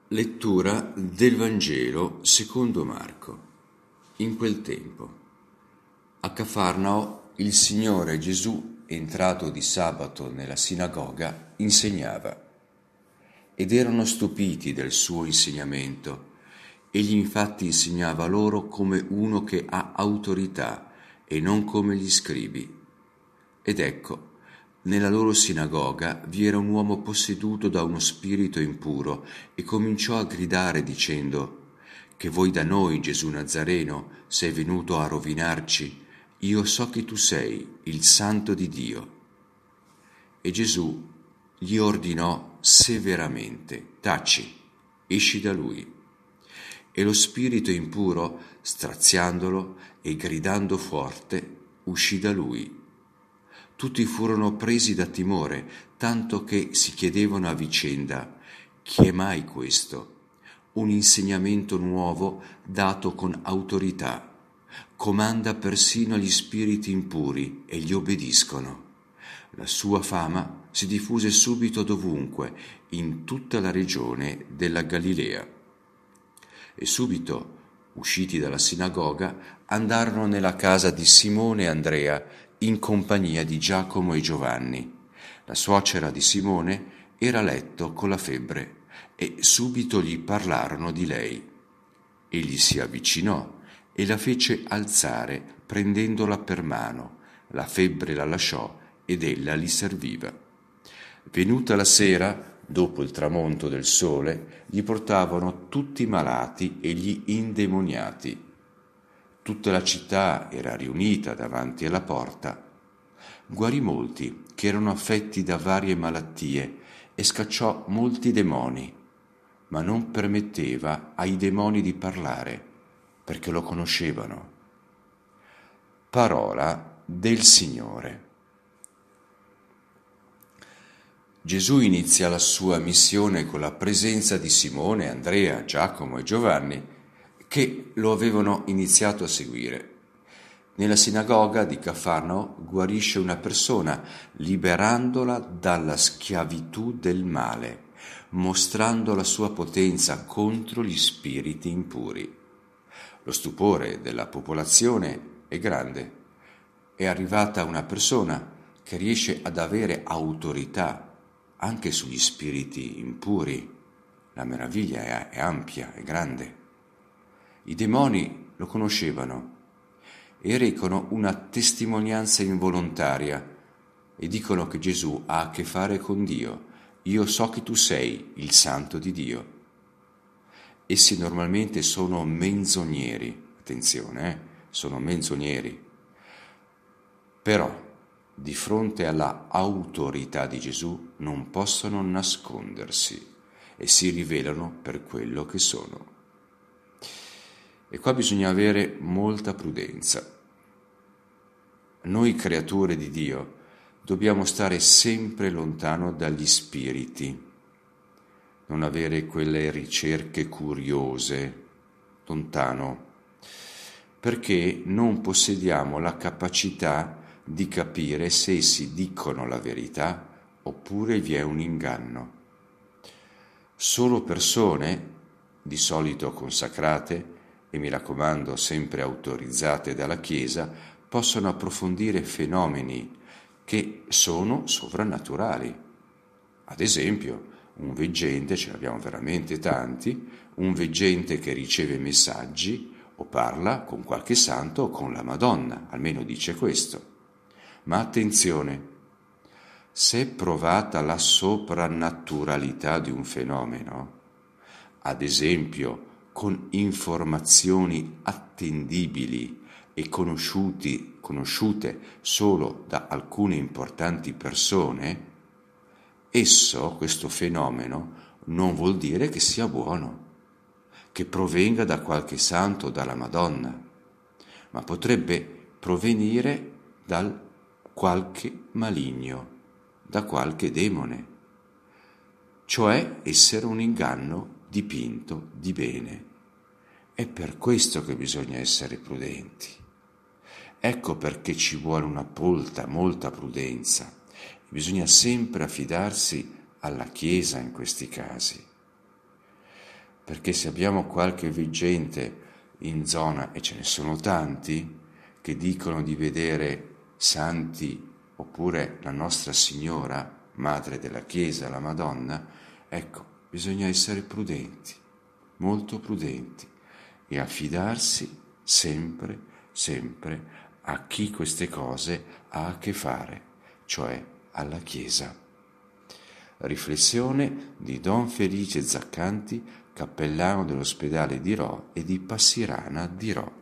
Lettura del Vangelo secondo Marco. In quel tempo, a Cafarnao, il Signore Gesù, entrato di sabato nella sinagoga, insegnava. Ed erano stupiti del suo insegnamento. Egli infatti insegnava loro come uno che ha autorità e non come gli scribi. Ed ecco, nella loro sinagoga vi era un uomo posseduto da uno spirito impuro e cominciò a gridare dicendo: «Che vuoi da noi, Gesù Nazareno? Sei venuto a rovinarci? Io so che tu sei il Santo di Dio». E Gesù gli ordinò severamente: «Taci, esci da lui». E lo spirito impuro, straziandolo e gridando forte, uscì da lui. Tutti furono presi da timore, tanto che si chiedevano a vicenda: «Chi è mai questo? Un insegnamento nuovo dato con autorità. Comanda persino gli spiriti impuri e gli obbediscono». La sua fama si diffuse subito dovunque, in tutta la regione della Galilea. E subito, usciti dalla sinagoga, andarono nella casa di Simone e Andrea in compagnia di Giacomo e Giovanni. La suocera di Simone era a letto con la febbre e subito gli parlarono di lei. Egli si avvicinò e la fece alzare prendendola per mano. La febbre la lasciò ed ella li serviva. Venuta la sera, dopo il tramonto del sole, gli portavano tutti i malati e gli indemoniati. Tutta la città era riunita davanti alla porta. Guarì molti che erano affetti da varie malattie e scacciò molti demoni, ma non permetteva ai demoni di parlare, perché lo conoscevano. Parola del Signore. Gesù inizia la sua missione con la presenza di Simone, Andrea, Giacomo e Giovanni, che lo avevano iniziato a seguire. Nella sinagoga di Cafarnao guarisce una persona, liberandola dalla schiavitù del male, mostrando la sua potenza contro gli spiriti impuri. Lo stupore della popolazione è grande. È arrivata una persona che riesce ad avere autorità anche sugli spiriti impuri. La meraviglia è ampia, è grande. I demoni lo conoscevano e recano una testimonianza involontaria e dicono che Gesù ha a che fare con Dio. Io so che tu sei il Santo di Dio. Essi normalmente sono menzogneri, attenzione, sono menzogneri. Però, di fronte alla autorità di Gesù, non possono nascondersi e si rivelano per quello che sono. E qua bisogna avere molta prudenza. Noi creature di Dio dobbiamo stare sempre lontano dagli spiriti, non avere quelle ricerche curiose, lontano, perché non possediamo la capacità di capire se essi dicono la verità oppure vi è un inganno. Solo persone, di solito consacrate, e mi raccomando sempre autorizzate dalla Chiesa, possono approfondire fenomeni che sono sovrannaturali. Ad esempio, un veggente, ce ne abbiamo veramente tanti, un veggente che riceve messaggi o parla con qualche santo o con la Madonna, almeno dice questo. Ma attenzione, se è provata la soprannaturalità di un fenomeno, ad esempio con informazioni attendibili e conosciute solo da alcune importanti persone, questo fenomeno, non vuol dire che sia buono, che provenga da qualche santo o dalla Madonna, ma potrebbe provenire da qualche maligno, da qualche demone, cioè essere un inganno dipinto di bene. È per questo che bisogna essere prudenti. Ecco perché ci vuole molta prudenza. Bisogna sempre affidarsi alla Chiesa in questi casi. perché se abbiamo qualche veggente in zona, e ce ne sono tanti, che dicono di vedere santi oppure la Nostra Signora, Madre della Chiesa, la Madonna, ecco, bisogna essere prudenti, molto prudenti, e affidarsi sempre, sempre a chi queste cose ha a che fare, cioè alla Chiesa. Riflessione di Don Felice Zaccanti, cappellano dell'ospedale di Rho e di Passirana di Rho.